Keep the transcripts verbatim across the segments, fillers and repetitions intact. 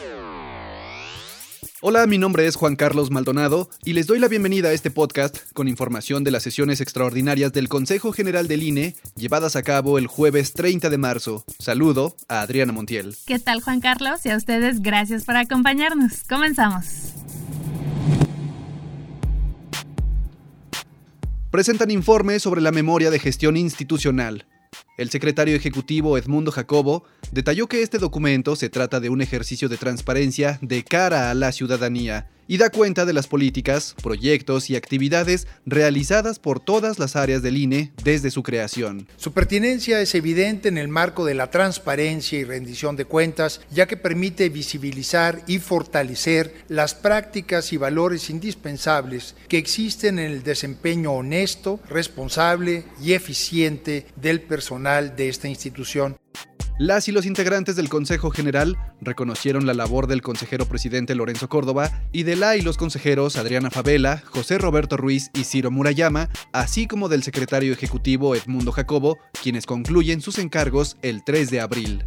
Hola, mi nombre es Juan Carlos Maldonado y les doy la bienvenida a este podcast con información de las sesiones extraordinarias del Consejo General del I N E llevadas a cabo el jueves treinta de marzo. Saludo a Adriana Montiel. ¿Qué tal, Juan Carlos? Y a ustedes, gracias por acompañarnos. Comenzamos. Presentan informe sobre la memoria de gestión institucional. El secretario ejecutivo Edmundo Jacobo detalló que este documento se trata de un ejercicio de transparencia de cara a la ciudadanía y da cuenta de las políticas, proyectos y actividades realizadas por todas las áreas del I N E desde su creación. Su pertinencia es evidente en el marco de la transparencia y rendición de cuentas, ya que permite visibilizar y fortalecer las prácticas y valores indispensables que existen en el desempeño honesto, responsable y eficiente del personal de esta institución. Las y los integrantes del Consejo General reconocieron la labor del consejero presidente Lorenzo Córdoba y de la y los consejeros Adriana Favela, José Roberto Ruiz y Ciro Murayama, así como del secretario ejecutivo Edmundo Jacobo, quienes concluyen sus encargos el tres de abril.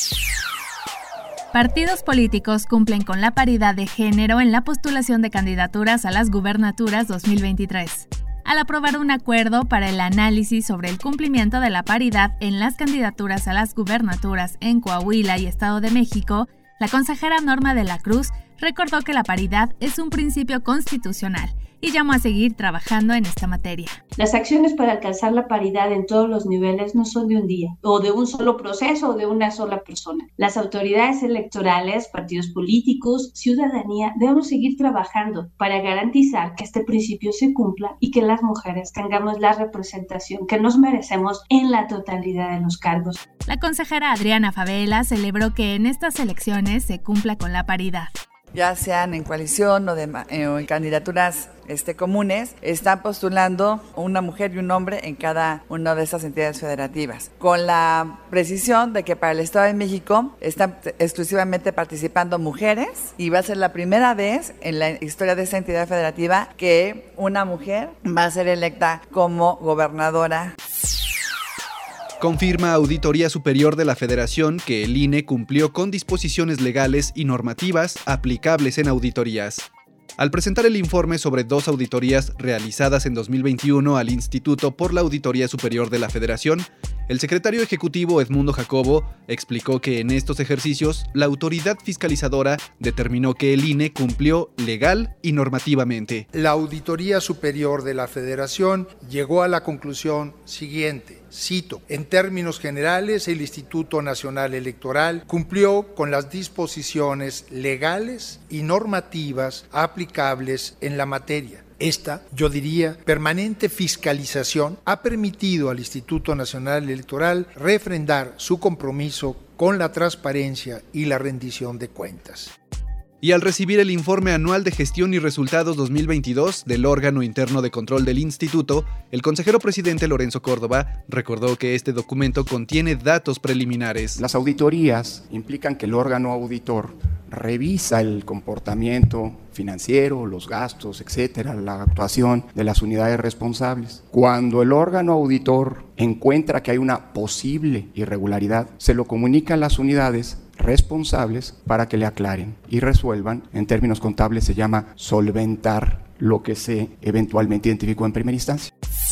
Partidos políticos cumplen con la paridad de género en la postulación de candidaturas a las gubernaturas dos mil veintitrés. Al aprobar un acuerdo para el análisis sobre el cumplimiento de la paridad en las candidaturas a las gubernaturas en Coahuila y Estado de México, la consejera Norma de la Cruz recordó que la paridad es un principio constitucional y llamó a seguir trabajando en esta materia. Las acciones para alcanzar la paridad en todos los niveles no son de un día, o de un solo proceso, o de una sola persona. Las autoridades electorales, partidos políticos, ciudadanía, debemos seguir trabajando para garantizar que este principio se cumpla y que las mujeres tengamos la representación que nos merecemos en la totalidad de los cargos. La consejera Adriana Favela celebró que en estas elecciones se cumpla con la paridad. Ya sean en coalición o, de, eh, o en candidaturas este, comunes, están postulando una mujer y un hombre en cada una de estas entidades federativas, con la precisión de que para el Estado de México están exclusivamente participando mujeres y va a ser la primera vez en la historia de esta entidad federativa que una mujer va a ser electa como gobernadora. Confirma Auditoría Superior de la Federación que el I N E cumplió con disposiciones legales y normativas aplicables en auditorías. Al presentar el informe sobre dos auditorías realizadas en dos mil veintiuno al Instituto por la Auditoría Superior de la Federación, el secretario ejecutivo Edmundo Jacobo explicó que en estos ejercicios la autoridad fiscalizadora determinó que el I N E cumplió legal y normativamente. La Auditoría Superior de la Federación llegó a la conclusión siguiente. Cito, en términos generales, el Instituto Nacional Electoral cumplió con las disposiciones legales y normativas aplicables en la materia. Esta, yo diría, permanente fiscalización ha permitido al Instituto Nacional Electoral refrendar su compromiso con la transparencia y la rendición de cuentas. Y al recibir el informe anual de gestión y resultados dos mil veintidós del órgano interno de control del instituto, el consejero presidente Lorenzo Córdoba recordó que este documento contiene datos preliminares. Las auditorías implican que el órgano auditor revisa el comportamiento financiero, los gastos, etcétera, la actuación de las unidades responsables. Cuando el órgano auditor encuentra que hay una posible irregularidad, se lo comunica a las unidades responsables para que le aclaren y resuelvan. En términos contables se llama solventar lo que se eventualmente identificó en primera instancia.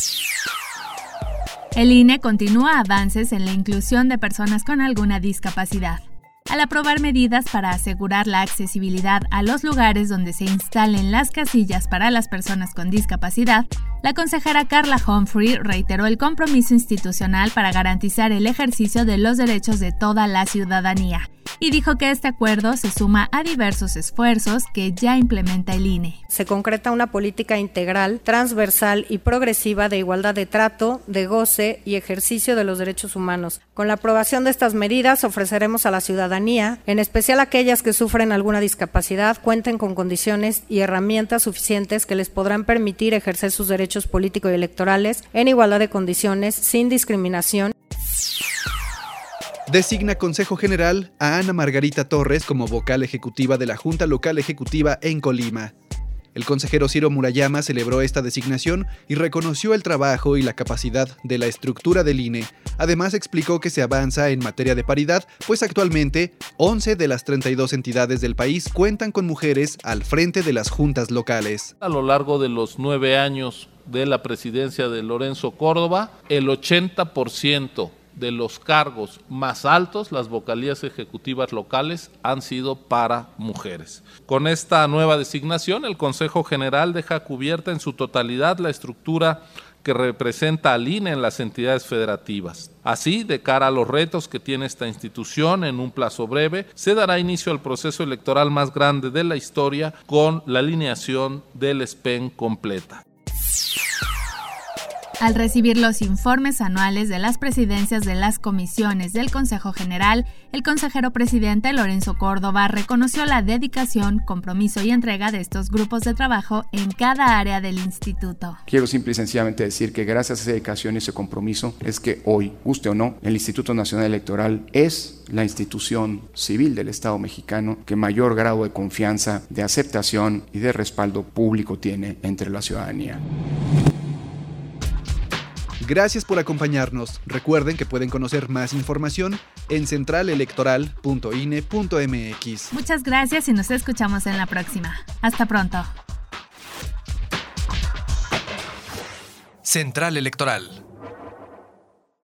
El I N E continúa avances en la inclusión de personas con alguna discapacidad. Al aprobar medidas para asegurar la accesibilidad a los lugares donde se instalen las casillas para las personas con discapacidad, la consejera Carla Humphrey reiteró el compromiso institucional para garantizar el ejercicio de los derechos de toda la ciudadanía y dijo que este acuerdo se suma a diversos esfuerzos que ya implementa el I N E. Se concreta una política integral, transversal y progresiva de igualdad de trato, de goce y ejercicio de los derechos humanos. Con la aprobación de estas medidas ofreceremos a la ciudadanía, en especial aquellas que sufren alguna discapacidad, cuenten con condiciones y herramientas suficientes que les podrán permitir ejercer sus derechos políticos y electorales en igualdad de condiciones, sin discriminación. Designa Consejo General a Ana Margarita Torres como vocal ejecutiva de la Junta Local Ejecutiva en Colima. El consejero Ciro Murayama celebró esta designación y reconoció el trabajo y la capacidad de la estructura del I N E. Además, explicó que se avanza en materia de paridad, pues actualmente once de las treinta y dos entidades del país cuentan con mujeres al frente de las juntas locales. A lo largo de los nueve años de la presidencia de Lorenzo Córdoba, el ochenta por ciento de los cargos más altos, las vocalías ejecutivas locales, han sido para mujeres. Con esta nueva designación, el Consejo General deja cubierta en su totalidad la estructura que representa al I N E en las entidades federativas. Así, de cara a los retos que tiene esta institución en un plazo breve, se dará inicio al proceso electoral más grande de la historia con la alineación del S P E N completa. Al recibir los informes anuales de las presidencias de las comisiones del Consejo General, el consejero presidente Lorenzo Córdoba reconoció la dedicación, compromiso y entrega de estos grupos de trabajo en cada área del instituto. Quiero simple y sencillamente decir que gracias a esa dedicación y ese compromiso es que hoy, guste o no, el Instituto Nacional Electoral es la institución civil del Estado mexicano que mayor grado de confianza, de aceptación y de respaldo público tiene entre la ciudadanía. Gracias por acompañarnos. Recuerden que pueden conocer más información en central electoral punto i n e punto m x. Muchas gracias y nos escuchamos en la próxima. Hasta pronto. Central Electoral.